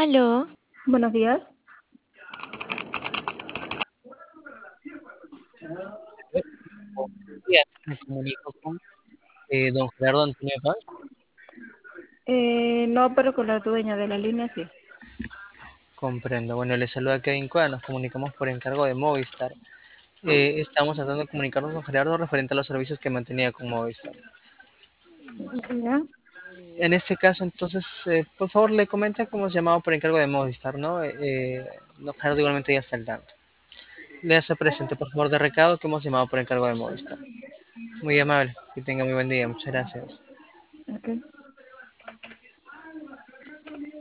Aló, Buenos días. Buenos días, me comunico con don Gerardo Antonio Paz. No, pero con la dueña de la línea sí. Comprendo. Bueno, le saluda Kevin Cueva, nos comunicamos por encargo de Movistar. Estamos tratando de comunicarnos con Gerardo referente a los servicios que mantenía con Movistar. ¿Ya? En este caso, entonces, por favor, le comenta cómo se llamaba por encargo de Movistar, ¿no? Don Gerardo igualmente ya está al tanto. Le hace presente, por favor, de recado que hemos llamado por encargo de Movistar. Muy amable, que tenga muy buen día, muchas gracias. Ok.